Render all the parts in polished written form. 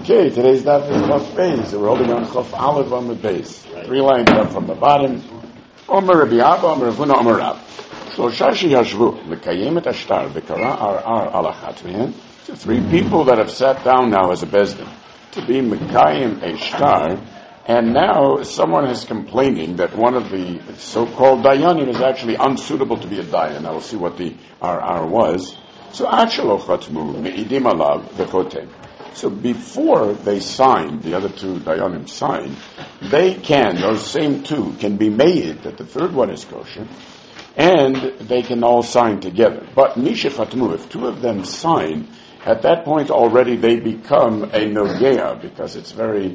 Okay, today's daf is Chaf Beis. We're holding on Chaf Aleph on the base. 3 lines up from the bottom. Omer Rabbi Abba, Omer Ravuna, Omer Rab. Shlosha sheyashvu lekayem et ashtar v'kara ar al achat mehem. So 3 people that have sat down now as a bezdin to be mekayem ashtar, and now someone is complaining that one of the so-called dayanim is actually unsuitable to be a dayan. Now we'll see what the ar was. So achalo chatmu meidim alav v'chotem. So before they signed, the other 2 dayanim signed, those same 2 can be made that the third one is kosher, and they can all sign together. But misha chatmu, if 2 of them sign, at that point already they become a nogea, because it's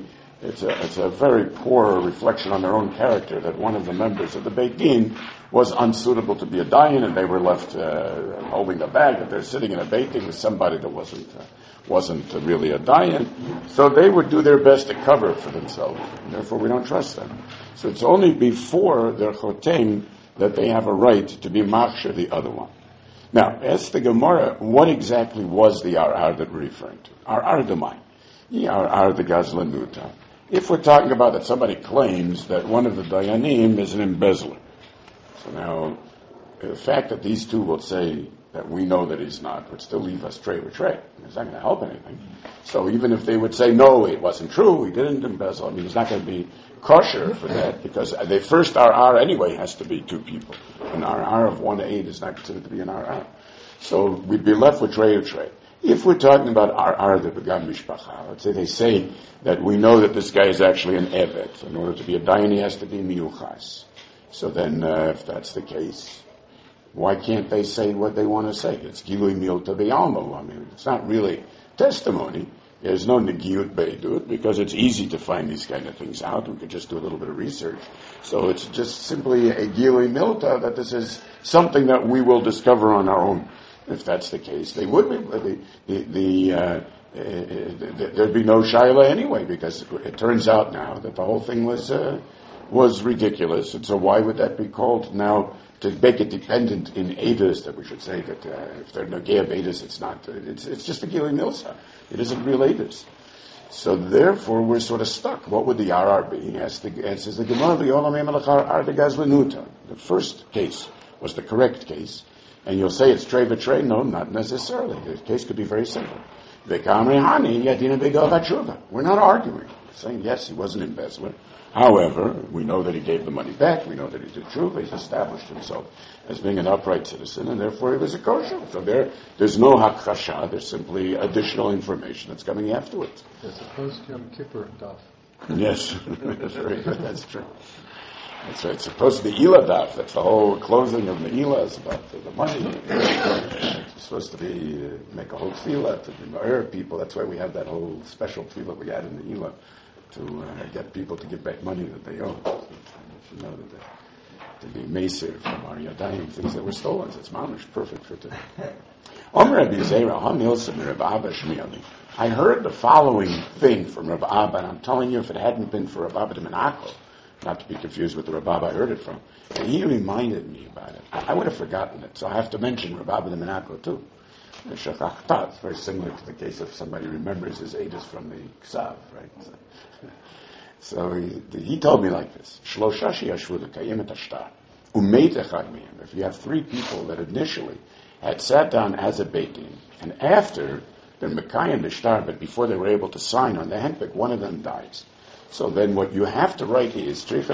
a very poor reflection on their own character that one of the members of the Beit Din was unsuitable to be a dayan, and they were left holding the bag, that they're sitting in a Beit Din with somebody that wasn't really a dayan. So they would do their best to cover it for themselves, and therefore we don't trust them. So it's only before their chotem that they have a right to be machshir the other one. Now, ask the Gemara, what exactly was the ar that we're referring to? Ar demai. Ar the gazlanuta. If we're talking about that somebody claims that one of the dayanim is an embezzler. So now, the fact that these 2 will say that we know that he's not would still leave us tray with tray. It's not going to help anything. So even if they would say, no, it wasn't true, he didn't embezzle, he's not going to be kosher for that, because the first ar anyway has to be 2 people. An ar of 1/8 is not considered to be an ar. So we'd be left with tray or tray. If we're talking about ar the begam mishpacha, let's say they say that we know that this guy is actually an evet. In order to be a dayan, he has to be miyuchas. So then, if that's the case, why can't they say what they want to say? It's gilui milta b'yalmo. It's not really testimony. There's no negiut beidut, because it's easy to find these kind of things out. We could just do a little bit of research. So it's just simply a gilui milta that this is something that we will discover on our own. If that's the case, they would be there'd be no shaila anyway, because it turns out now that the whole thing was ridiculous, and so why would that be called now to make it dependent in edus, that we should say that if they're nogea edus, it's not. It's just a gilui milsa. It isn't real edus. So therefore, we're sort of stuck. What would the RR be? Answers the Gemara, the first case was the correct case. And you'll say it's tray v'tray. No, not necessarily. The case could be very simple. We're not arguing. We're saying, yes, he was an embezzler. However, we know that he gave the money back. We know that he did tshuva. He's established himself as being an upright citizen, and therefore he was a kosher. So there's no hakchasha. There's simply additional information that's coming afterwards. As opposed to Yom Kippur daf. Yes, that's very good. That's true. That's right. It's supposed to be Ila daf. That's the whole closing of the Ila is about the money. It's supposed to be make a whole tefillah to the people. That's why we have that whole special tefillah we had in the Ila to get people to give back money that they owe. So you know that to be meser from our yadayim, things that were stolen. It's mamish perfect for today. I heard the following thing from Rav Abba, and I'm telling you, if it hadn't been for Rav Abba de Menachos, not to be confused with the Rav Abba I heard it from, and he reminded me about it. I would have forgotten it, so I have to mention Rav Abba de Menachos too. It's very similar to the case if somebody remembers his ages from the Ksav, right? So he told me like this: if you have 3 people that initially had sat down as a Beit Din, and after they're mekayim the shtar, but before they were able to sign on the handbook, one of them dies. So then what you have to write is, we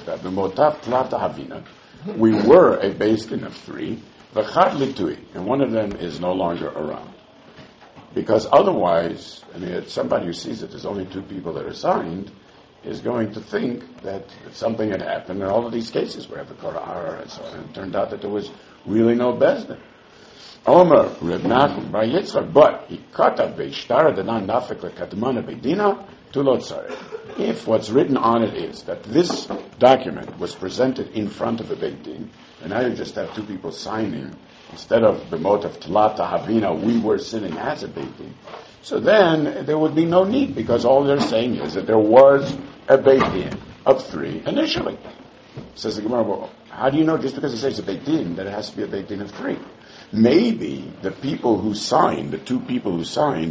were a Beit Din of 3, and one of them is no longer around. Because otherwise, somebody who sees that there's only 2 people that are signed is going to think that something had happened in all of these cases where the Korah and so on. And it turned out that there was really no bezdin. Omer Reb Nachum Bar Yitzchak, but he katav beishtar denan nafek lekadmana beidina tulot tzarech. If what's written on it is that this document was presented in front of a Beit Din, and now you just have 2 people signing, instead of b'mot of Tlata Havina, we were sitting as a Beit Din, so then there would be no need, because all they're saying is that there was a Beit Din of 3 initially. Says the Gemara, well, how do you know just because it says a Beit Din that it has to be a Beit Din of 3? Maybe the people who signed, the 2 people who signed,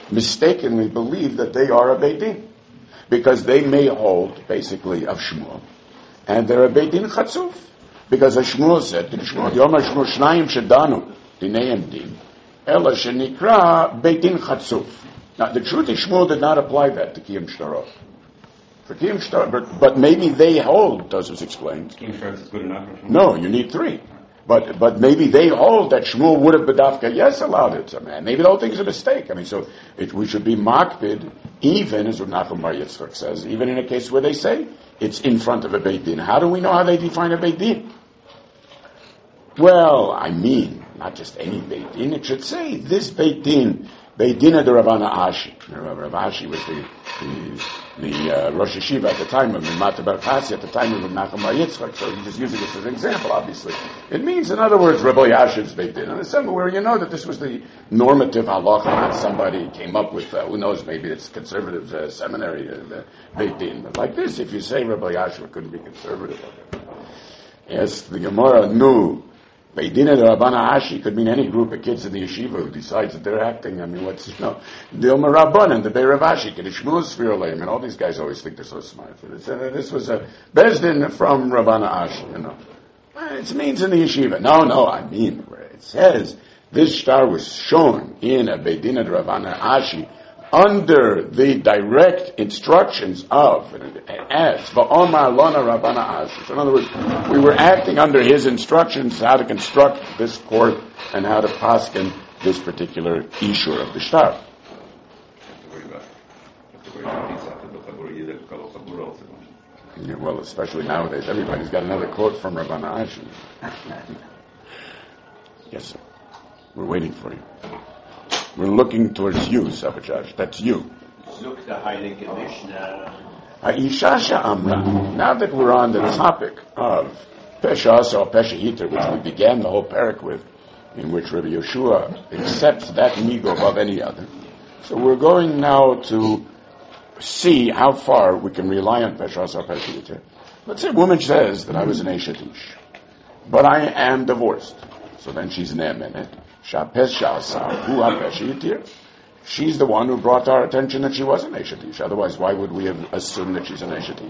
mistakenly believe that they are a Beit Din, because they may hold, basically, of Shmuel, and they're a Beit Din Chatzuf, because as Shmuel said, Yom HaShmuel Shnayim Shedanu, Dineim Din, Ela Shenikra Beit Din Chatzuf. Now, the truth is, Shmuel did not apply that to Kiyum Shtarot. For Kiyum Shtarot, but maybe they hold, Tosfos explains. Kiyum Shtarot is good enough for Shmuel? No, you need 3. But maybe they hold that Shmuel would have bedafka yes allowed it. I mean, maybe the whole thing is a mistake. I mean, so we should be makpid, even as Nachum Bar Yitzchak says, even in a case where they say it's in front of a Beit Din. How do we know how they define a Beit Din? Well, I mean, not just any Beit Din. It should say this Beit Din of the Ravana Ashi. Rav Ashi was the Rosh Yeshiva at the time of Mata Bar Pasi, at the time of Nachum Bar Yitzchak, so he's just using this as an example, obviously. It means, in other words, Rabbi Yashiv's Beit Din. And somewhere you know that this was the normative halacha, not somebody came up with, who knows, maybe it's conservative seminary Beit Din. But like this, if you say Rabbi Yashiv couldn't be conservative. Yes, the Gemara knew Beit Din of the Rabbana Ashi could mean any group of kids in the yeshiva who decides that they're acting. I mean, the Omer Rabbanan, the Be'er Rav Ashi, the Shmuel Sfir Aleim, and all these guys always think they're so smart. This was a Bezdin from Rabbana Ashi, It means in the yeshiva. No, I mean, where it says this star was shown in a Beit Din of the Rabbana Ashi under the direct instructions of, as Va'omar Lona Rabbana Ashi. So in other words, we were acting under his instructions how to construct this court and how to paskin this particular issue of the star. Yeah, well, especially nowadays, everybody's got another quote from Rabbana Ashi. Yes, sir. We're waiting for you. We're looking towards you, Sabachash. That's you. Look the Heilige Mishnah. Ishasha Amra. Now that we're on the topic of Peshas or Pesha Yiter, which we began the whole parak with, in which Rabbi Yeshua accepts that migo above any other. So we're going now to see how far we can rely on Peshas or Pesha Yiter. Let's say a woman says that I was an Eshet Ish, but I am divorced. So then she's an Emenet. She's the one who brought our attention that she was an Eshet Ish. Otherwise, why would we have assumed that she's an Eshet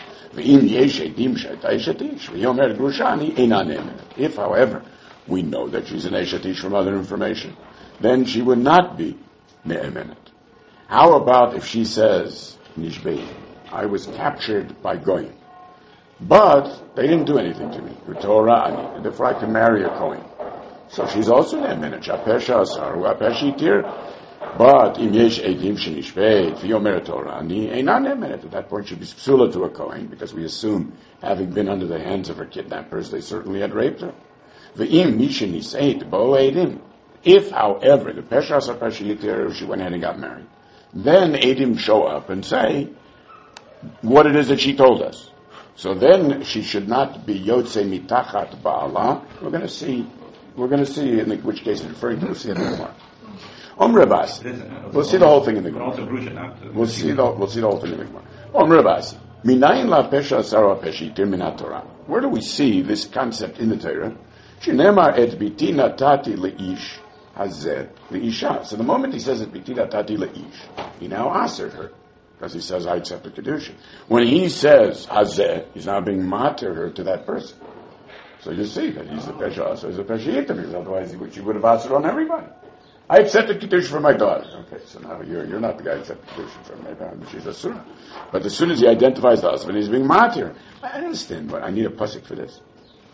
Ish? If, however, we know that she's an Eshet Ish from other information, then she would not be Ne'emenet. How about if she says, Nishbei, I was captured by Goyim, but they didn't do anything to me. Therefore I can marry a Kohen. So she's also Ne'emenet. Shapesha Asar, Uapeshitir. But im yesh edim shenishbeit v'yomer Torah ani einan ne'emenet. At that point, she'd be psula to a Kohen, because we assume, having been under the hands of her kidnappers, they certainly had raped her. V'im mishin niseit bo edim. If, however, the pesha asar peshitir, she went ahead and got married, then edim show up and say what it is that she told us. So then she should not be yotze mitachat ba'ala. We're going to see in which case it's referring to. We'll see it in the Gemara. We'll see the whole thing in the Gemara. We'll see the whole thing in the Gemara. Minayin la pesha asara peshitir minat Torah. Where do we see this concept in the Torah? Shenemar et biti natati leish hazeh leisha. So the moment he says et biti natati leish, he now answered her, because he says I accept the kedusha. When he says hazeh, he's now being mater her to that person. So you see that he's the pesha, so he's a peshiyitim, because otherwise she would have answered on everybody. I accepted Kiddush for my daughter. Okay, so now you're not the guy who accepted Kiddush for my daughter, she's a surah. But as soon as he identifies the husband, he's being matir. I understand, but I need a pasuk for this.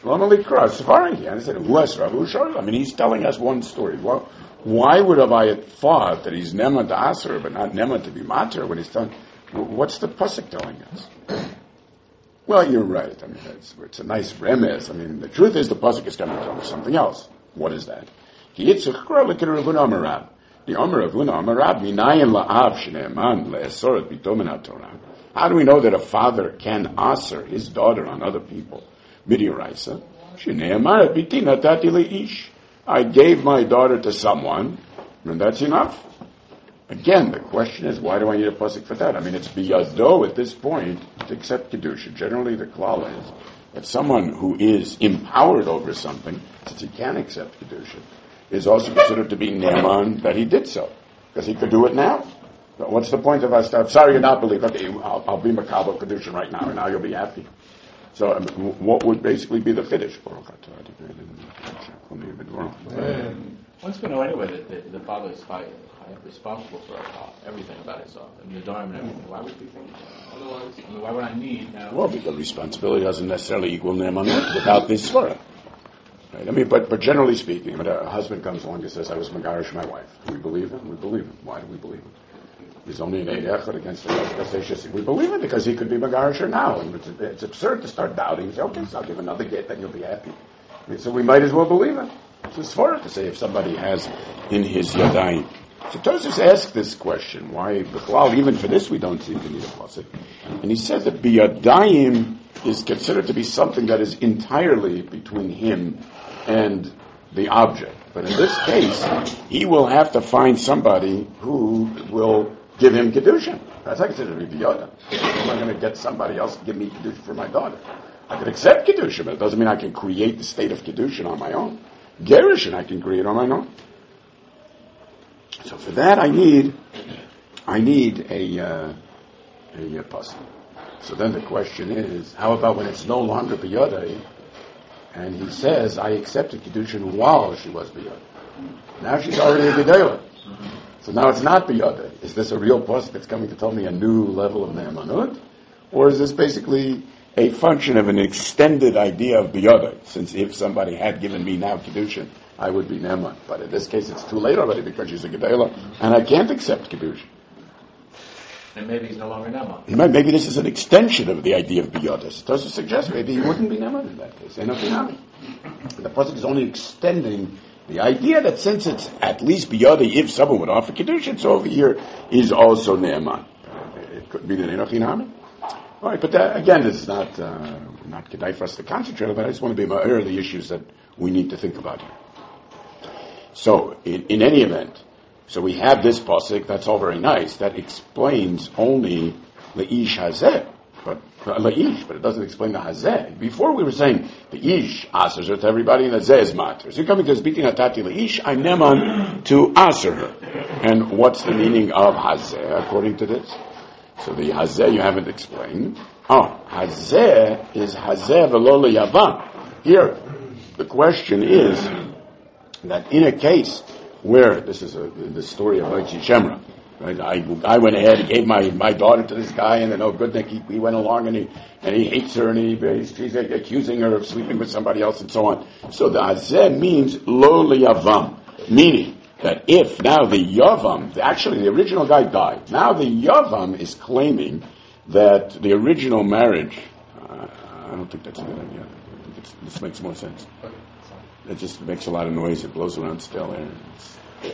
I mean, he's telling us one story. Well, why would Abayat thought that he's nema to aser, but not nema to be matir when he's telling? What's the pasuk telling us? Well, you're right. I mean, it's a nice remez. I mean, the truth is the pasuk is coming from something else. What is that? The Omer of Huna Amarab minayin la'av shne'eman le'esoret bito min haTorah. How do we know that a father can aser his daughter on other people? Midiraisa shne'eman biti natati leish. I gave my daughter to someone, and that's enough. Again, the question is, why do I need a pasuk for that? I mean, it's biyado at this point to accept kedusha. Generally, the klal is that someone who is empowered over something, since he can accept kedusha, is also considered to be ne'eman that he did so. Because he could do it now. So what's the point of us? I'm sorry you're not believing. Okay, I'll be Makabel Kedushin right now, and now you'll be happy. So what would basically be the finish? Once we know anyway that the father is responsible for everything about himself, and the Dharma and everything, why would we think that? Otherwise, why would I need now? Well, because responsibility doesn't necessarily equal Ne'emanut without this Svara. Right? I mean, but generally speaking, when a husband comes along and says, I was Megarish my wife, we believe him? We believe him. Why do we believe him? He's only an Eid Echad against the Kasesh. We believe it because he could be Megarish now. And it's absurd to start doubting. Say, okay, so I'll give another get, then you'll be happy. So we might as well believe him. It's a Svara to say if somebody has in his Yadayim. So Tosfos asked this question, why, well, even for this we don't seem to need a pasuk. And he said that Biyadayim is considered to be something that is entirely between him and the object. But in this case, he will have to find somebody who will give him Kedushin. That's I consider to be Biyoda. I'm not going to get somebody else to give me Kedushin for my daughter. I can accept Kedushin, but it doesn't mean I can create the state of Kedushin on my own. Gerushin I can create on my own. So for that I need a pasuk. So then the question is, how about when it's no longer Biyodai, and he says, I accepted Kedushin while she was Biyodai. Now she's already a Gedela. So now it's not Biyodai. Is this a real pasuk that's coming to tell me a new level of Ne'emanut? Or is this basically a function of an extended idea of Biyodai? Since if somebody had given me now Kedushin, I would be Ne'eman. But in this case, it's too late already because she's a Gedela, and I can't accept Kedushin. And maybe he's no longer Ne'eman. Maybe this is an extension of the idea of Biyodis. It doesn't suggest maybe he wouldn't be Ne'eman in that case. The pasuk is only extending the idea that since it's at least Biyodi, if someone would offer Kedushin, so over here is also Ne'eman. It could be the Nenochinami. All right, but again, it's not Kedai for us to concentrate on, but I just want to be aware of the issues that we need to think about here. So, in any event, so we have this pasuk, that's all very nice, that explains only Le'ish Hazeh, but it doesn't explain the Hazeh. Before we were saying the Ish asers her to everybody and the Zeh is matter. So you're coming to speaking Atati Le'ish, I'm Neman to aser her. And what's the meaning of Hazeh according to this? So the Hazeh you haven't explained. Hazeh is Hazeh v'lo le'yavam. Here, the question is that in a case where, this is the story of Moitzi Shemra, right? I went ahead and gave my daughter to this guy, and then, oh good, he went along and he hates her, and he's accusing her of sleeping with somebody else and so on. So the Hazeh means lo le'yavam, meaning that if now the Yavam, actually the original guy died, now the Yavam is claiming that the original marriage, I don't think that's a good idea. I think this makes more sense. It just makes a lot of noise. It blows around still air.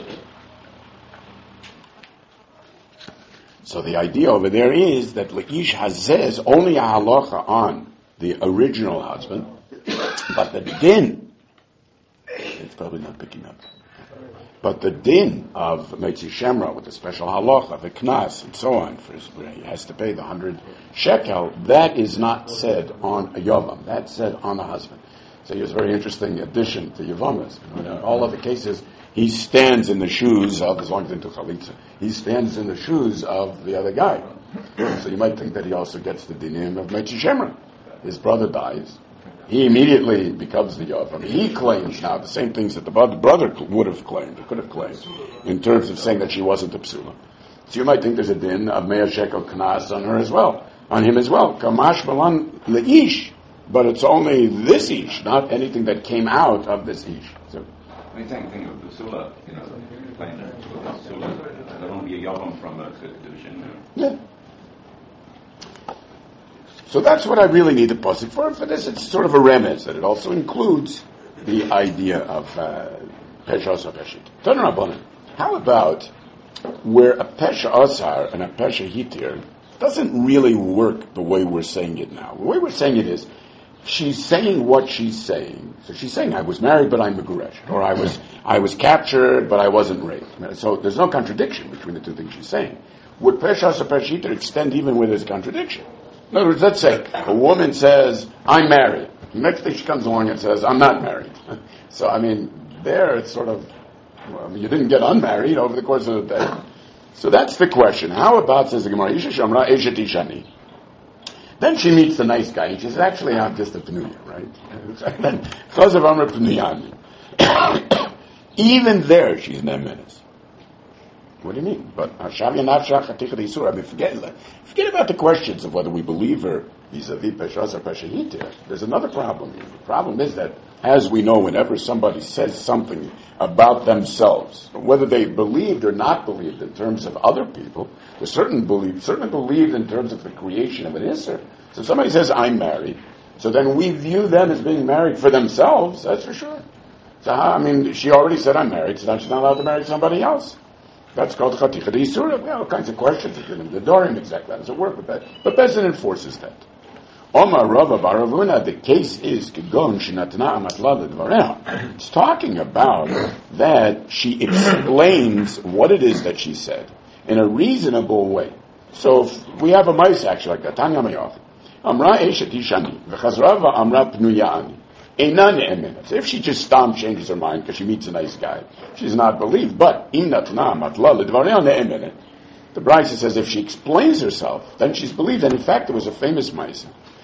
So the idea over there is that Le'ish Hazeh is only a halacha on the original husband, but the din, it's probably not picking up, but the din of Moitzi Shemra with the special halacha, the knas, and so on, he has to pay the 100 shekel, that is not said on a yavam, that's said on a husband. So he was a very interesting addition to Yavamas. In all other cases, he stands in the shoes of, as long as into Chalitza, he stands in the shoes of the other guy. So you might think that he also gets the dinim of Moitzi Shemra. His brother dies. He immediately becomes the Yavam. He claims now the same things that the brother would have claimed, or could have claimed, in terms of saying that she wasn't a psula. So you might think there's a din of Me'ah Shekel Knas on her as well, on him as well. Kamash Malan Le'ish. But it's only this Ish, not anything that came out of this Ish. So, same thing with the Sula, playing there. Sula, there won't be a Yavam from a Kedushin. Yeah. So that's what I really need the pasuk for. For this, it's sort of a remez, that it also includes the idea of Pesha Asar Peshit. Tan Rabbanan. How about where a Pesha Asar and a Pesha Hitir doesn't really work the way we're saying it now? The way we're saying it is, she's saying what she's saying. So she's saying, I was married, but I'm Meguresh. Or I was captured, but I wasn't raped. So there's no contradiction between the two things she's saying. Would Pesha Asar Peshit extend even where there's contradiction? In other words, let's say a woman says, I'm married. The next thing she comes along and says, I'm not married. So, I mean, there it's sort of Well, you didn't get unmarried over the course of the day. So that's the question. How about, says the Gemara, Isha Shamra Eshet Ishani. Then she meets the nice guy, and she says, actually, I'm just a Pnuya, right? Then, Chazav Amr Pnuyani. Even there, she's Nemenes. What do you mean? But forget about the questions of whether we believe her vis-a-vis Peshas or Peshahitir. There's another problem here. The problem is that, as we know, whenever somebody says something about themselves, whether they believed or not believed in terms of other people, they certainly believed in terms of the creation of an Isser. So if somebody says, I'm married, so then we view them as being married for themselves, that's for sure. So, she already said, I'm married, so now she's not allowed to marry somebody else. That's called Chaticha D'Isura. We have all kinds of questions. The Dorim, exactly. How does it work with that? But Bezin enforces that. Omar Rava Baravuna, the case is Kigon Shinatna Amatla L'Dvareha. It's talking about that she explains what it is that she said in a reasonable way. So we have a mice actually like that. Tanya Mayov. Amra Eshet Ishani. V'chazrava Amra Pnuyani. So if she just changes her mind because she meets a nice guy, she's not believed. But the Brisa says if she explains herself, then she's believed. And in fact, there was a famous Maisa.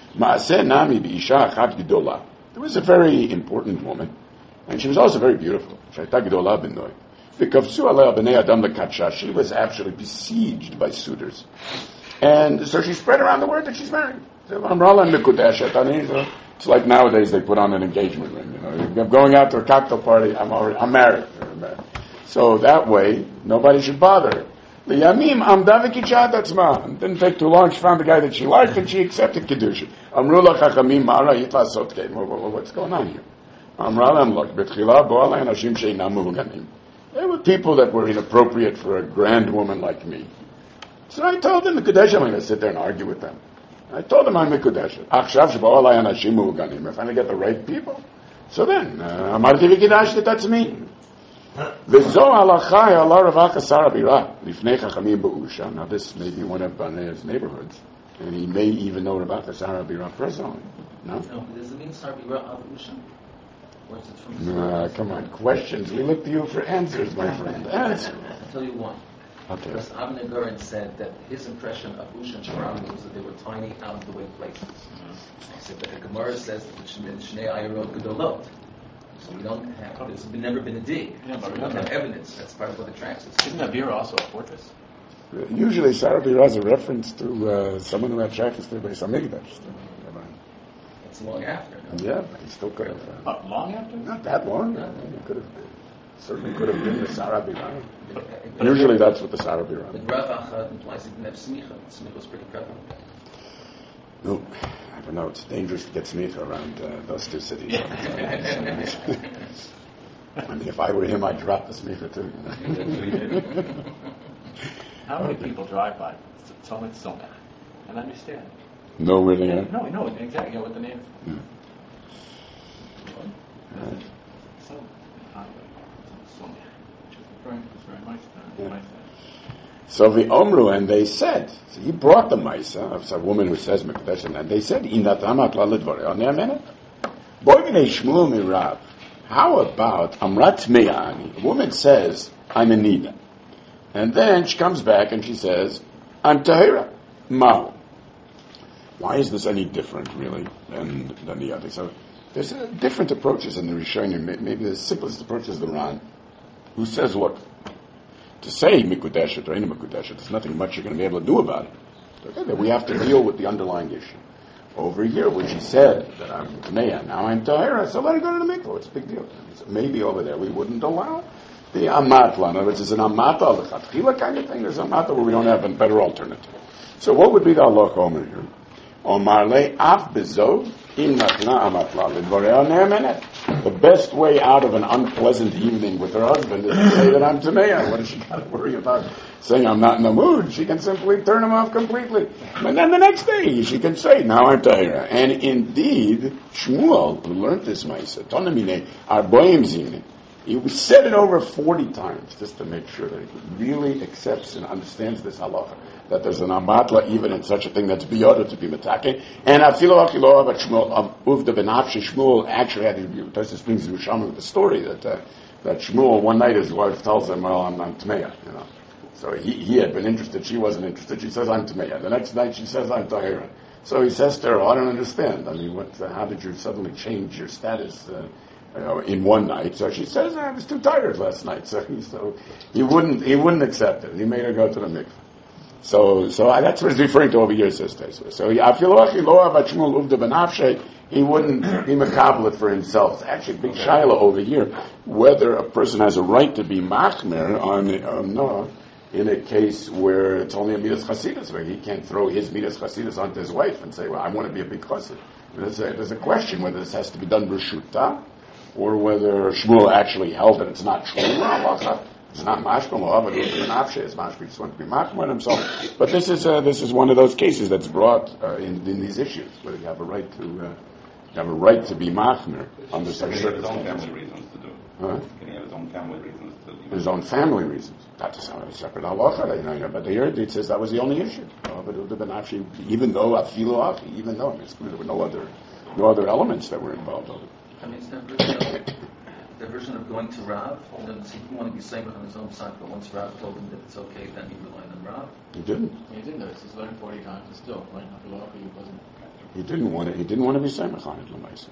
There was a very important woman, and she was also very beautiful. She was actually besieged by suitors. And so she spread around the word that she's married. It's like nowadays they put on an engagement ring. I'm going out to a cocktail party. I'm married. So that way nobody should bother. It didn't take too long. She found the guy that she liked and she accepted Kedusha. What's going on here? There were people that were inappropriate for a grand woman like me. So I told them the Kedesh, I'm going to sit there and argue with them. I told them I'm a Kedesh. If I finally get the right people, so then, Amarti v'Kedesh, that's me. Now this may be one of Banea's neighborhoods, and he may even know about the Sarah Bira personally. No? No, but does it mean Sarah Bira of Usha? Or is it from come on, questions. We look to you for answers, my friend. Answer. I'll tell you one. Okay. Because Avner Goren said that his impression of Usha and Sharam was that they were tiny, out-of-the-way places. He said that the Gemara says that Shnei Ayarot Gedolot. So we don't have, there's never been a dig. Yeah, but we don't have evidence. That's part of what attracts us. Isn't Abira also a fortress? Usually Sarah Bira is a reference to someone who had shackles to Beis HaMikdash. It's long after. No? Yeah, but he still could have. Long after? Not that long. No. He could have. Certainly could have been the Sarah Bira. Usually that's what the Sarah Bira. But Rav Achad implies he didn't have smicha. Smicha was pretty prevalent. No, I don't know. It's dangerous to get smicha around those two cities. If I were him, I'd drop the smicha too. How many people drive by so much Soma and understand? No, really. No, exactly. What the name is. So the Omru, and they said, so he brought the Maisa of a woman who says Mekadesh, and they said, how about Amrat Me'ani? A woman says, I'm a Nida. And then she comes back and she says, I'm Tahira. Mao. Why is this any different, really, than the other? So there's different approaches in the Rishonim. Maybe the simplest approach is the Ran, who says, look, to say Mikudeshet or any Mikudeshet, there's nothing much you're going to be able to do about it. Okay, we have to deal with the underlying issue. Over here, when she said that I'm Tameya, now I'm Tahira, so let her go to the mikvah. It's a big deal. So maybe over there we wouldn't allow the Amatla. In other words, it's an Amata, the Chatchila kind of thing. There's Amata where we don't have a better alternative. So what would be the Allah Omer here? Omar le af bezov im natna amatla lidvarei ne'emenet. The best way out of an unpleasant evening with her husband is to say that I'm Tameya. What does she got to worry about saying I'm not in the mood? She can simply turn him off completely. And then the next day she can say, now I'm Tahira. And indeed, Shmuel, who learned this Maisa, Tonamine, Arboim Zimne, he said it over 40 times just to make sure that he really accepts and understands this halacha, that there's an amatla even in such a thing that's beyond to be metake. And afilo akiloah, but Shmuel, Uvda ben Hafshi, Shmuel actually had to, this brings Yerushalmi with the story that that Shmuel, one night his wife tells him, well, I'm Tmeya, So he had been interested, she wasn't interested. She says, I'm Tmeya. The next night she says, I'm Tahira. So he says to her, I don't understand. I mean, how did you suddenly change your status in one night? So she says, I was too tired last night. So he wouldn't accept it. He made her go to the mikveh. So that's what he's referring to over here, says Tesla. So he wouldn't be makabel for himself. It's actually a big shaila over here, whether a person has a right to be machmer on Noah in a case where it's only a midas chasidus, where he can't throw his midas chasidus onto his wife and say, well, I want to be a big chassid. There's a question whether this has to be done b'shuta, or whether Shmuel actually held that it's not true. It's not mashma, but it's an option. It's mashma. He just wants to be mashma on himself. But this is one of those cases that's brought in these issues where you have a right to be machmer under such circumstances. Can he have his own family reasons to do it? Huh? Can he have his own family reasons to do it? His own family reasons. That's a separate halacha. But here it says that was the only issue. Even though there were no other elements that were involved. I mean, the version of going to Rav, he didn't want to be saying on his own side, but once Rav told him that it's okay, then he relied on Rav. He didn't. He didn't know this. He's learned 40 times and still, right? He didn't want to be samech on it, l'maisa.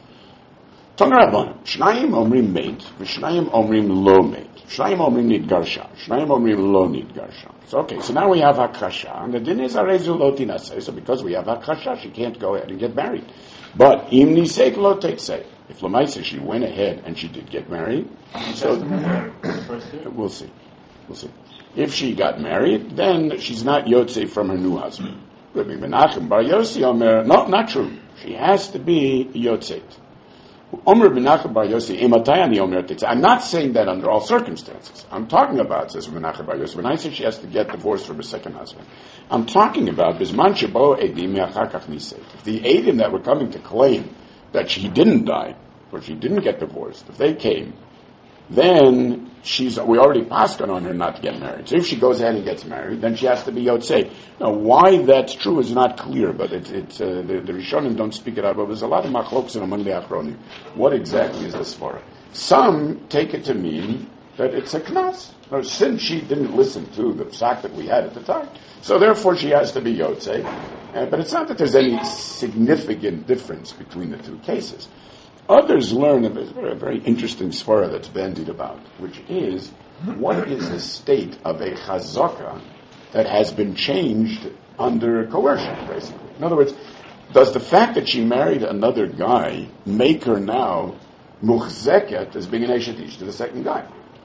Tangar Rabbanan, Shnayim omrim meit, v'shnayim omrim lo meit. Shnayim omrim nid garsha, Shnayim omrim lo nid garsha. So now we have hakasha, and the din is arezu lo tinaseh. So because we have hakasha, she can't go ahead and get married. But im nisek lo tetzeh. If l'maisa she went ahead and she did get married, so we'll see. If she got married, then she's not yotze from her new husband. Rabbi Menachem Bar Yossi Omer, no, not true. She has to be yotzeit. Omer Menachem Bar Yossi, Ematayani Omer Tetzeh. I'm not saying that under all circumstances. I'm talking about, says Menachem Bar Yossi, when I say she has to get divorced from her second husband, I'm talking about Bisman Shebo Edim Me'achakach Nisei. If the Edim that were coming to claim that she didn't die, or she didn't get divorced, if they came, then we already passed on her not to get married. So if she goes ahead and gets married, then she has to be yotzei. Now, why that's true is not clear, but the Rishonim don't speak it out, but there's a lot of machloks among the Achronim. What exactly is this for? Some take it to mean that it's a knas. Now, since she didn't listen to the psak that we had at the time, so therefore she has to be yotzei. But it's not that there's any significant difference between the two cases. Others learn of a very interesting svara that's bandied about, which is, what is the state of a chazaka that has been changed under coercion, basically? In other words, does the fact that she married another guy make her now muchzeket as being an eshet ish to the second guy?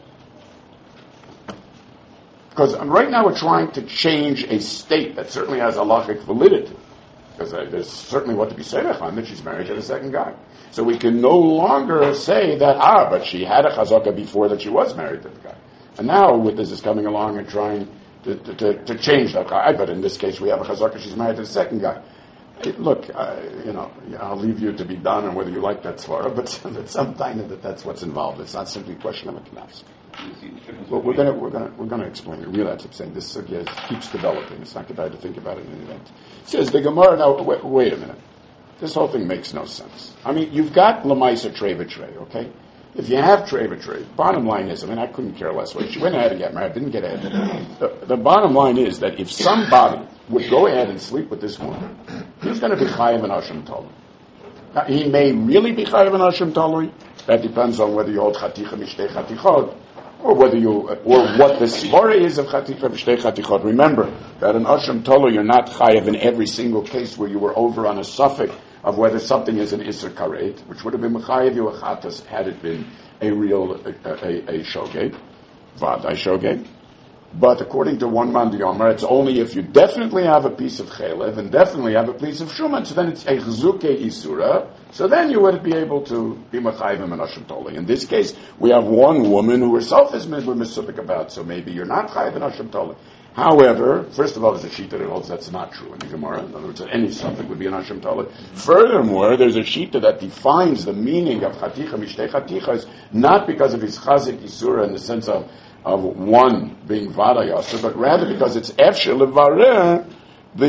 Because right now we're trying to change a state that certainly has halachic validity. Because there's certainly what to be seirech on that she's married to the second guy. So we can no longer say that, but she had a chazaka before that she was married to the guy. And now witness is coming along and trying to change that guy. But in this case we have a chazaka, she's married to the second guy. Look, I'll leave you to be done on whether you like that svara, but some time that's what's involved. It's not simply a question of a knas. Well, we're going to explain it. Realize I'm saying this sugya keeps developing. It's not good to think about it in an event. It says the Gemara. Now, wait a minute. This whole thing makes no sense. I mean, you've got lemaisa trei v'trei, okay? If you have trei v'trei, bottom line is, I couldn't care less whether she went ahead and got married, didn't get ahead. The bottom line is that if somebody would go ahead and sleep with this woman, he's going to be chayiv and Hashem Talui. Now, he may really be chayiv and Hashem Talui. That depends on whether you hold chaticha mishtei chatichot, or what the svara is of chaticha v'shtei chatichot. Remember that in Hashem Talui you're not chayiv in every single case where you were over on a suffix of whether something is an Isser Karet, which would have been Mechayev Yochatas had it been a real a Shogeg, Vadai Shogeg. But according to one man Yomer, it's only if you definitely have a piece of Chelev and definitely have a piece of Shuman, so then it's Echzuke Isura, so then you would be able to be Mechayev and Hashem Toli. In this case, we have one woman who herself is Mesupik about, so maybe you're not Chayev and Hashem Toli. However, first of all, there's a sheet that holds that's not true in the Gemara. In other words, any something would be an Hashem Taleh. Furthermore, there's a sheet that defines the meaning of Chaticha Mishtei Chatichas, not because of his Chazik Isura in the sense of one being Vada Yasser, but rather because it's Efshel Levarer, the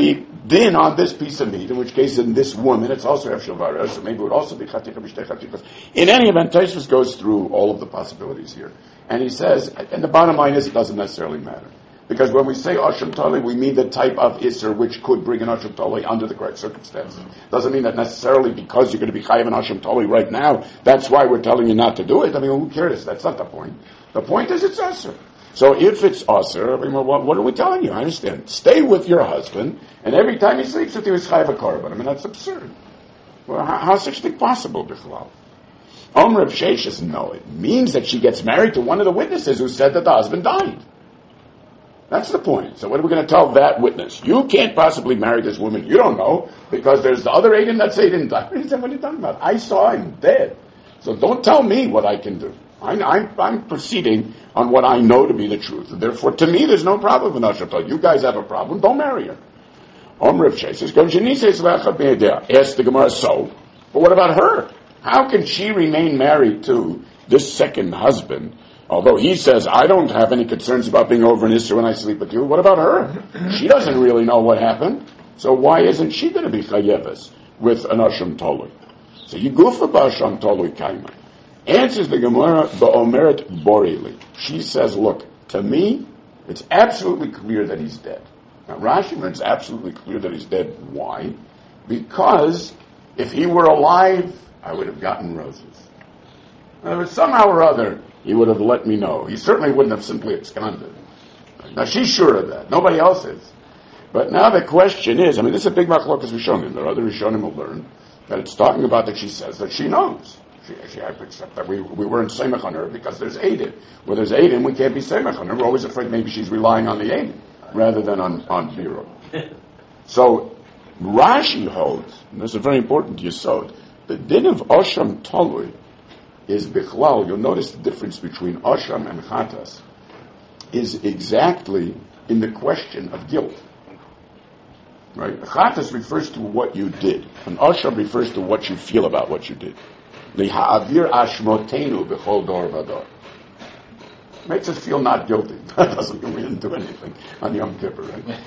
Then on this piece of meat, in which case in this woman, it's also Hefshel Vara, so maybe it would also be Chaticha B'Shtei Chatichas. In any event, Tosfos goes through all of the possibilities here. And he says, and the bottom line is, it doesn't necessarily matter. Because when we say Asham Tali, we mean the type of Isser which could bring an Asham Tali under the correct circumstances. Doesn't mean that necessarily because you're going to be Chayav an Asham Tali right now, that's why we're telling you not to do it. I mean, who cares? That's not the point. The point is it's Asr. So if it's Asr, I mean, what are we telling you? I understand. Stay with your husband, and every time he sleeps with you, he's Chayav a Korban. I mean, that's absurd. Well, how's such a thing possible, Bichlal? Omer of Sheshes, no. It means that she gets married to one of the witnesses who said that the husband died. That's the point. So what are we going to tell that witness? You can't possibly marry this woman. You don't know, because there's the other Aiden that say he didn't die. He said, what are you talking about? I saw him dead. So don't tell me what I can do. I'm proceeding on what I know to be the truth. And therefore, to me, there's no problem with Asham. You guys have a problem. Don't marry her. Omer of Sheshes, ask the Gemara, so. But what about her? How can she remain married to this second husband? Although he says, I don't have any concerns about being over an Isser when I sleep with you. What about her? She doesn't really know what happened. So why isn't she going to be Chayeves with an Asham Tolui? So you go for Basham Tolui Kaima. Answers the Gemara, Ba'omeret Borili. She says, look, to me, it's absolutely clear that he's dead. Now Rashi, it's absolutely clear that he's dead. Why? Because if he were alive, I would have gotten roses. Somehow or other, he would have let me know. He certainly wouldn't have simply absconded. Now she's sure of that. Nobody else is. But now the question is, I mean, this is a big machlokas Rishonim. There are other Rishonim will learn that it's talking about that she says that she knows. She except that we weren't Semech on her because there's Aiden. Where there's Aiden, we can't be Semech on her. We're always afraid maybe she's relying on the Aiden rather than on Biro. So Rashi holds, and this is very important Yesod, the din of Asham Tolui is Bichlal. You'll notice the difference between Asham and Chatas is exactly in the question of guilt. Right? Chatas refers to what you did, and Asham refers to what you feel about what you did. Liha'avir ashmotenu b'chol dor v'dor. Makes us feel not guilty. That doesn't mean we didn't do anything on Yom Kippur, right?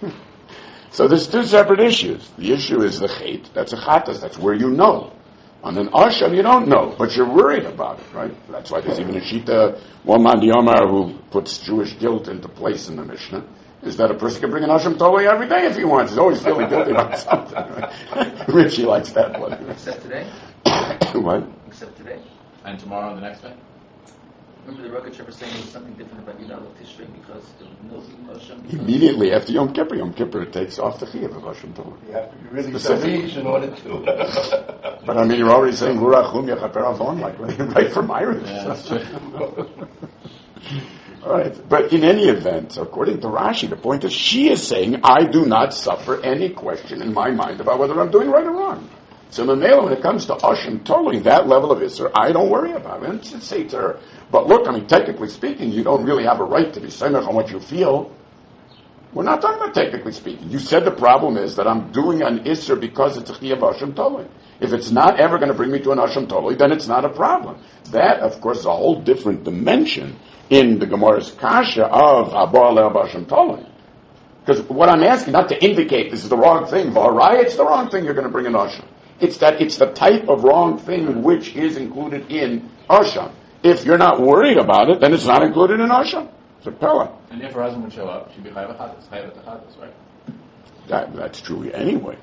So there's two separate issues. The issue is the chait. That's a chatas. That's where you know. On an asham, you don't know, but you're worried about it, right? That's why there's even a shita, one man Yomar who puts Jewish guilt into place in the Mishnah, is that a person can bring an asham totally every day if he wants. He's always feeling guilty about something, right? Richie likes that one. Except today? What? Except today. And tomorrow and the next day? Remember the Rogatchover saying there was something different about Yudal Tishrei because there was no Asham? Immediately after Yom Kippur it takes off the chiyuv of Asham Tolui. You have to be really savage in order to. But I mean, you're already saying Hurachum Yachaper Avon, like right from Irish. Yeah, that's true. All right, but in any event, according to Rashi, the point is she is saying, I do not suffer any question in my mind about whether I'm doing right or wrong. So Mamela, when it comes to Asham Tolui, that level of Isser, I don't worry about it. And say to her, but look, I mean, technically speaking, you don't really have a right to be semech on what you feel. We're not talking about technically speaking. You said the problem is that I'm doing an Isser because it's a Chiyav Asham Tolui. If it's not ever going to bring me to an Asham Tolui, then it's not a problem. That, of course, is a whole different dimension in the Gemara's Kasha of Abba Le'ab Asham Tolui. Because what I'm asking, not to indicate this is the wrong thing, V'arai, it's the wrong thing you're going to bring in Asham. It's the type of wrong thing which is included in Asham. If you're not worried about it, then it's not included in Asham. It's a Pella. And if her husband would show up, she'd be Chayav Chatas, right? That's true anyway.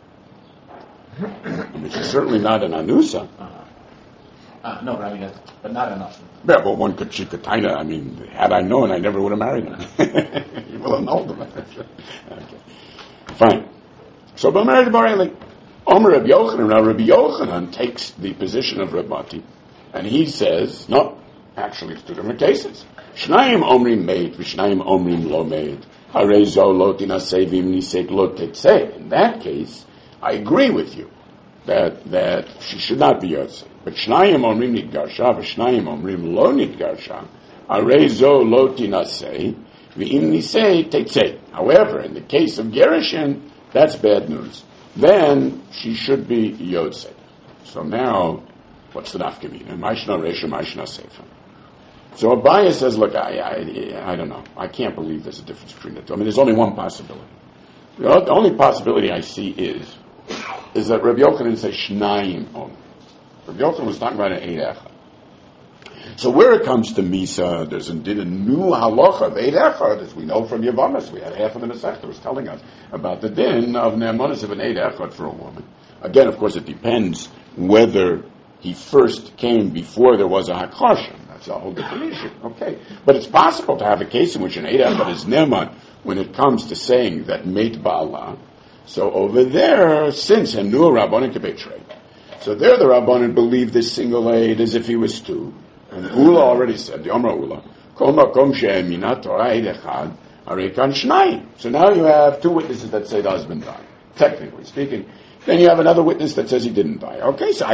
I mean, she's certainly not an Anusa. No, but I mean, but not enough. Yeah, but she could kind of, I mean, had I known, I never would have married him. You will have known them. Okay. Fine. So, but married Bareli. Omer Rabbi Yochanan. Now, Rabbi Yochanan takes the position of Reb Mati, and he says, no, actually, it's two different cases. Shnayim omrim made, v'shnayim omrim lo made. Harei zo lo tinasei v'imnisek lo tetzei. In that case, I agree with you that she should not be yotzei. But shnayim omrim nitgarsha, v'shnayim omrim lo nitgarsha. Harei zo lo tinasei v'imnisei tetzei. However, in the case of Gerushin, that's bad news. Then she should be yotzei. So now, what's the nafkamina? Maishna resha, maishna sefer. So Abaye says, look, I don't know. I can't believe there's a difference between the two. I mean, there's only one possibility. The only possibility I see is that Rabbi Yochanan says Shnayim only. Rabbi Yochanan was talking about an Eid Echad. So where it comes to Misa, there's indeed a new halacha of Eid Echad, as we know from Yavamas. We had half of the Masechta was telling us about the din of Ne'emonis of an Eid Echad for a woman. Again, of course, it depends whether he first came before there was a Hakashim. That's a whole different issue. Okay. But it's possible to have a case in which an Eid Echad is Ne'eman when it comes to saying that Meit Ba'ala. So over there, since Hemnu Rabbanan Kebeitrei. So there the Rabbanan believed this single Eid as if he was two. And Ula already said, the Omra Ula, Kol Makom She'eminat Torah Eid Echad, Arei Kan Shnayim. So now you have two witnesses that say the husband died, technically speaking. Then you have another witness that says he didn't die. Okay, so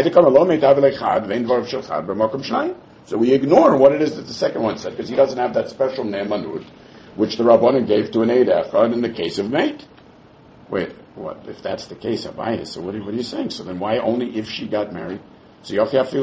so we ignore what it is that the second one said, because he doesn't have that special ne'emanut, which the Rabbanan gave to an Eid Echad in the case of mate. Wait, what? If that's the case of Ayah, so what are you saying? So then why only if she got married? So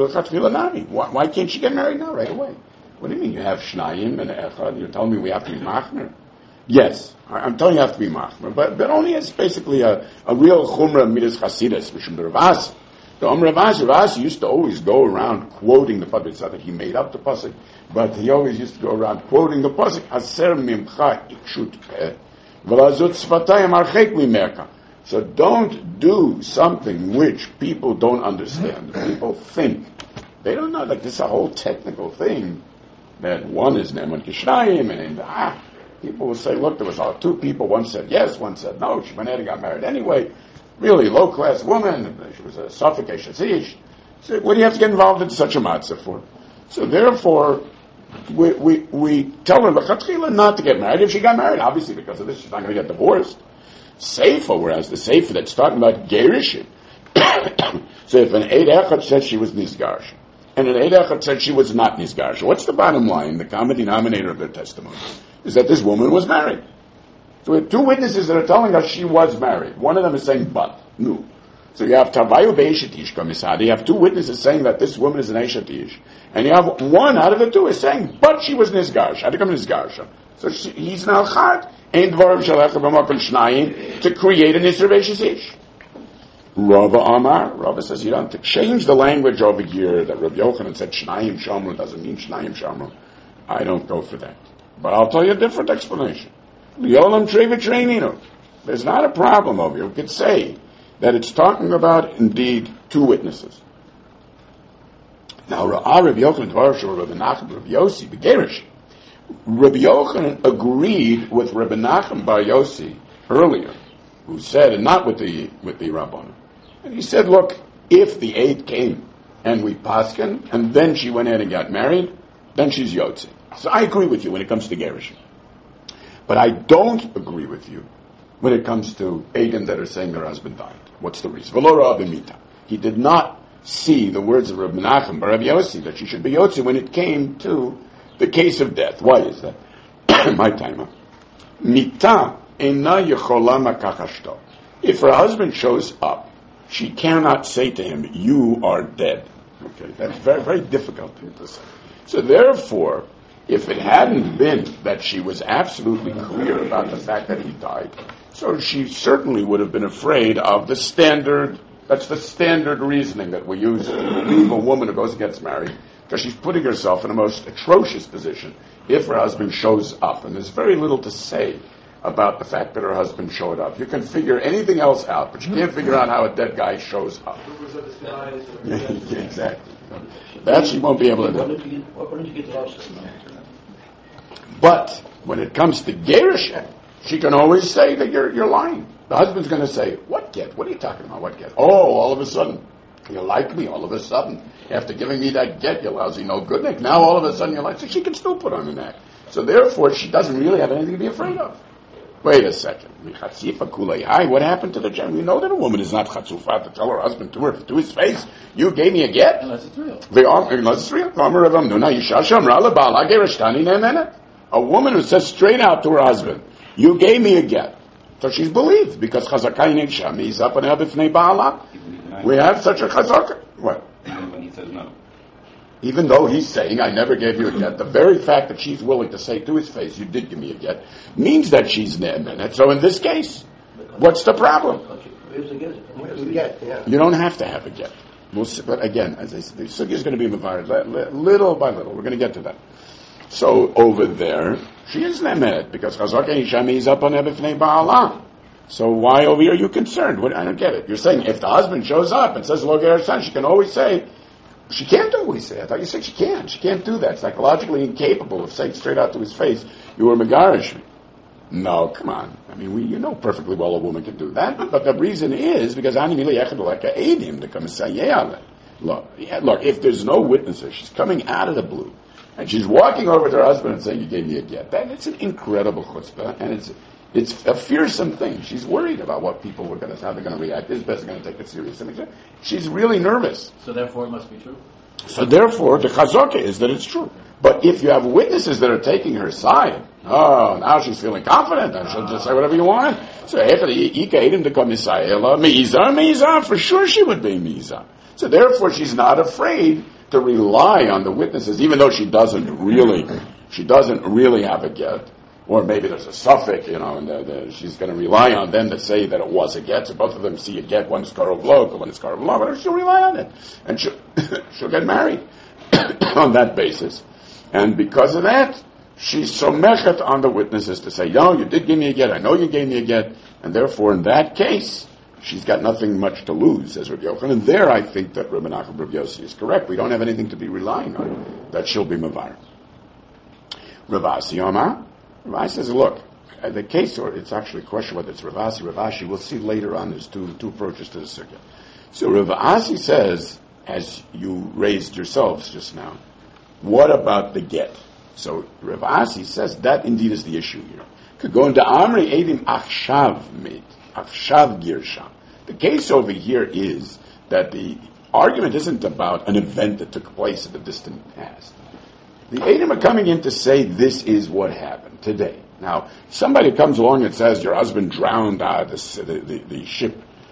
why can't she get married now, right away? What do you mean you have Shnayim and Echad? You're telling me we have to be machmer? Yes, I'm telling you have to be machmer, but only as basically a real chumrah midas chasidus, mishum the Ravasi. The Ravasi used to always go around quoting the pasuk. It's not that he made up the pasuk, but he always used to go around quoting the pasuk. Aser mimcha ikshut peh, v'lazut svatayim archek mimerka. So don't do something which people don't understand. People think. They don't know, like this is a whole technical thing, that one is Ne'eman Kishnayim, and people will say, look, there was two people, one said yes, one said no, she went ahead and got married anyway. Really low-class woman, she was a suffocation. So what do you have to get involved in such a matzah for? So therefore, we tell her, l'chatchila, not to get married. If she got married, obviously because of this, she's not going to get divorced. Seifa, whereas the Seifa that's talking about gerishim. So if an Eid Echad said she was nisgarsh, and an Eid Echad said she was not nisgarsh, what's the bottom line? The common denominator of their testimony is that this woman was married. So we have two witnesses that are telling us she was married. One of them is saying, but, no. So you have Tavayu Be'eshetish Kamisada. You have two witnesses saying that this woman is an Eshetish. And you have one out of the two is saying, but she was nisgarsh. How to come nisgarsha? So he's now chad. Ein dvarim shalach b'makom shnayim to create an Isra Be'eshetish. Rava Amar. Rava says you don't have to change the language over here that Rabbi Yochanan said Shnayim Shamru doesn't mean Shnayim Shamru. I don't go for that. But I'll tell you a different explanation. Liolam Treva Treinino. There's not a problem over here. We could say that it's talking about indeed two witnesses. Now Rabbi Yochanan Dvar Shor Rabbi Nachum Rabbi Yossi Begerish. Rabbi Yochanan agreed with Rabbi Nachum Bar Yossi earlier, who said, and not with the Rabbanan. And he said, look, if the Eid came and we paskin, and then she went in and got married, then she's Yotzi. So I agree with you when it comes to Gerishim. But I don't agree with you when it comes to Eidim that are saying their husband died. What's the reason? V'lo b'mita. He did not see the words of Rabbi Nachum Bar Rabbi Yossi that she should be Yotzi when it came to the case of death. Why is that? My timer. Mita ena yechola makachashto. If her husband shows up, she cannot say to him, you are dead. Okay, that's very, very difficult thing to say. So therefore, if it hadn't been that she was absolutely clear about the fact that he died, so she certainly would have been afraid of the standard, that's the standard reasoning that we use to believe a woman who goes and gets married, because she's putting herself in a most atrocious position if her husband shows up. And there's very little to say about the fact that her husband showed up. You can figure anything else out, but you can't figure out how a dead guy shows up. Exactly. That she won't be able to do. But when it comes to Gerusha, she can always say that you're lying. The husband's going to say, what get? What are you talking about? What get? Oh, all of a sudden, you like me. All of a sudden, after giving me that get, you lousy no good neck. Now all of a sudden you like, so she can still put on an act. So therefore, she doesn't really have anything to be afraid of. Wait a second. What happened to the gem? You know that a woman is not chatzufa to tell her husband to his face, you gave me a get? Unless it's real. Unless it's real. A woman who says straight out to her husband, you gave me a get. So she's believed, because chazakay shami is up and b'fnei ba'ala. We have such a chazaka. What? Even when he says no. Even though he's saying, I never gave you a get, the very fact that she's willing to say to his face, you did give me a get, means that she's ne'emenet. So in this case, What's the problem? Where's the get? Where's the get? Yeah. You don't have to have a get. We'll see, but again, as I said, the sugya is going to be mevared little by little. We're going to get to that. So over there, she is nemet because chazaka ishami is up on ebifnei ba'ala. So why over here are you concerned? I don't get it. You're saying if the husband shows up and says lo ger son, she can always say. She can't always say. I thought you said she can't. She can't do that. Psychologically incapable of saying straight out to his face, "You were megarish me." No, come on. I mean, you know perfectly well a woman can do that. But the reason is because look, if there's no witnesses, she's coming out of the blue, and she's walking over to her husband and saying, "You gave me a get." Then it's an incredible chutzpah, and it's a fearsome thing. She's worried about what people how they're going to react. Is Beth going to take it serious? She's really nervous. So therefore, it must be true. So therefore, the chazaka is that it's true. But if you have witnesses that are taking her side, now she's feeling confident, and she'll just say whatever you want. So after Miza, for sure she would be Miza. So therefore, she's not afraid to rely on the witnesses, even though she doesn't really have a get. Or maybe there's a suffix, and she's going to rely on them to say that it was a get. So both of them see a get, one is Karov Lok, one is Karov Lok, but she'll rely on it. And she'll get married on that basis. And because of that, she's somechet on the witnesses to say, no, you did give me a get, I know you gave me a get, and therefore in that case, she's got nothing much to lose, says Rabbi Yochanan. And there I think that Rabbi Nachman Rabbi Yossi is correct. We don't have anything to be relying on, that she'll be mavar. Ravasi Omar. Ravasi says, look, the case, or it's actually a question whether it's Ravasi, Ravashi, we'll see later on, there's two approaches to the sugya. So Ravasi says, as you raised yourselves just now, what about the get? So Ravasi says that indeed is the issue here. Could go into Amri Edim Achshav Mit, Achshav Girsha. The case over here is that the argument isn't about an event that took place in the distant past. The Edim are coming in to say this is what happened today. Now, somebody comes along and says your husband drowned, the ship.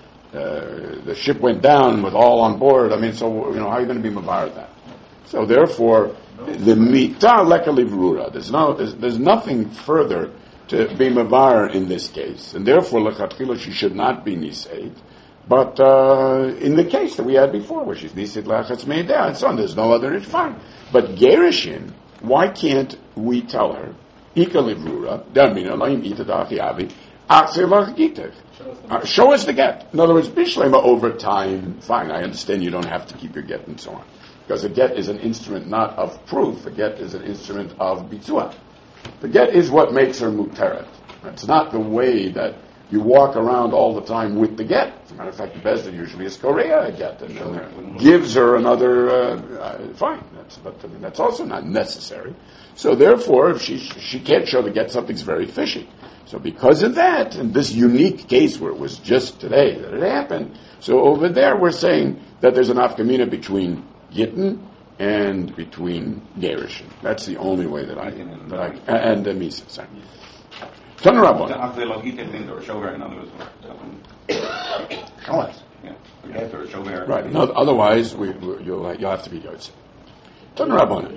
The ship went down with all on board. I mean, so how are you going to be mavar that? So therefore, the mita leka livrura. There's nothing further to be mavar in this case, and therefore lechatchila she should not be niseit. But in the case that we had before, where she's niseit lachatz meideh and so on, there's no other. It's fine. But gerishin, why can't we tell her ika livrura damina laim ita dachiavi atzilach gitech? Show us the get. In other words, bishlema over time. Fine, I understand you don't have to keep your get and so on. Because a get is an instrument not of proof. A get is an instrument of bitzua. The get is what makes her muteret. It's not the way that you walk around all the time with the get. As a matter of fact, the Bezdin usually is Korea a get and gives her another. Fine, but that's also not necessary. So therefore, if she can't show the get, something's very fishy. So because of that, in this unique case where it was just today that it happened, so over there we're saying that there's an afkamina between Gittin and between Gerishin. That's the only way that I and the Misa. Sorry. Turn around. Show her in other words. Show us. Yeah. Show her. Right. No, otherwise, you'll have to be Yotze. Turn around on it.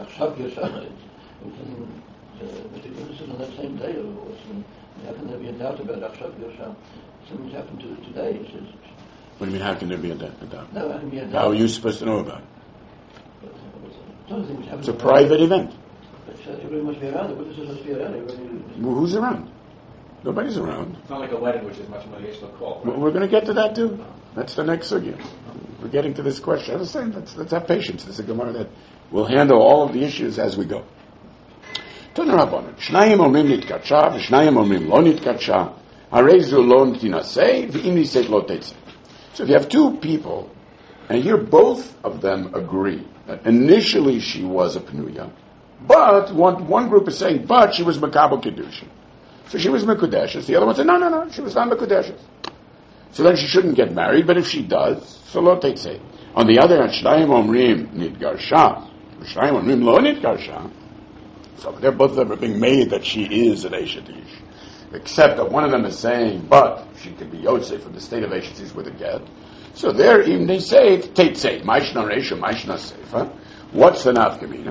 On that same day, how can there be a doubt about Achshav Gersha? Something's happened to it today. What do you mean, how can there be a doubt? No, how can be a doubt? How are you supposed to know about it? It's a It's private event. Everybody must be around. The witnesses must be around. Who's around? Nobody's around. It's not like a wedding, which is much more useful call. Right? We're going to get to that too. That's the next sugya. We're getting to this question. I was saying, let's have patience. This is a Gemara that will handle all of the issues as we go. Turn around on it. Shnayim omrim nitkatsha, v'shnayim omrim lo nitkatsha. Harezu lo nitinasei, v'im niseit lo tetzei. So if you have two people, and here both of them agree that initially she was a Penuya, but one group is saying, but she was Makabel Kedushin. So she was Mekudeshes. The other one said, no, she was not Mekudeshes. So then she shouldn't get married, but if she does, so lo tetzei. On the other hand, Shnayim omrim nitgarsha, v'shnayim omrim lo nitgarsha. So they're both of them are being made that she is an Eishadish. Except that one of them is saying, but she could be Yotze from the state of Eishadish with a get. So there, even they say, Teitzei, Maishna Reisha, Maishna Seifa. What's the Nafkamina?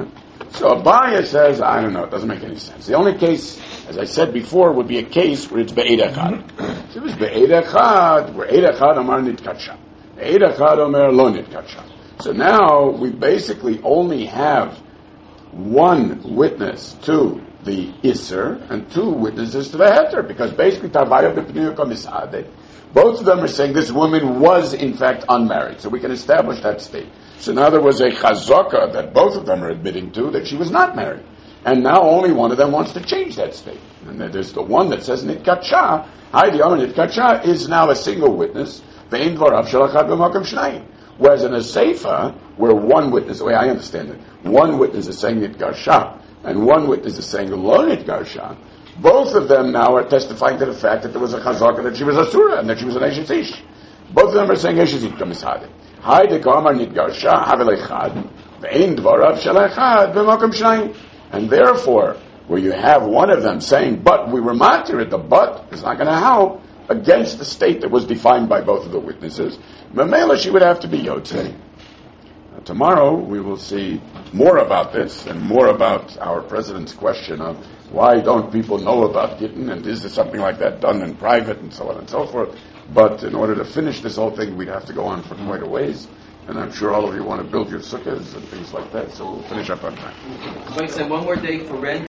So Abaya says, I don't know, it doesn't make any sense. The only case, as I said before, would be a case where it's Be'ed Echad. So if it's Be'ed Echad, where Eid Echad Amar Nitkatsha. Eid Echad Omer Lo Nitkatsha. So now we basically only have one witness to the Isser and two witnesses to the Heter, because basically Tavaya B'Pniyah Komisade, both of them are saying this woman was in fact unmarried, so we can establish that state. So now there was a chazaka that both of them are admitting to that she was not married, and now only one of them wants to change that state. And then there's the one that says Nitkatsha. Haydi Amar Nitkatsha is now a single witness. Ve'in dvarav shel echad b'makam shnayim. Whereas in a Seifa, where one witness, the way I understand it, one witness is saying Nitkatsha, and one witness is saying Lo Nitkatsha, both of them now are testifying to the fact that there was a chazaka that she was a surah and that she was an Eshes Ish. Both of them are saying Eshes Ish Kamishade. Haydi Kamar Nitkatsha Havel Echad Ve'in Dvarav Shel Echad B'Makam Shnayim. And therefore, where you have one of them saying, but we were matir it, the but is not going to help against the state that was defined by both of the witnesses. Mamela, she would have to be Yotzei. Tomorrow we will see more about this and more about our president's question of why don't people know about Gittin, and is there something like that done in private, and so on and so forth. But in order to finish this whole thing, we'd have to go on for quite a ways, and I'm sure all of you want to build your sukkahs and things like that, so we'll finish up on time. Wait, so one more day for rent.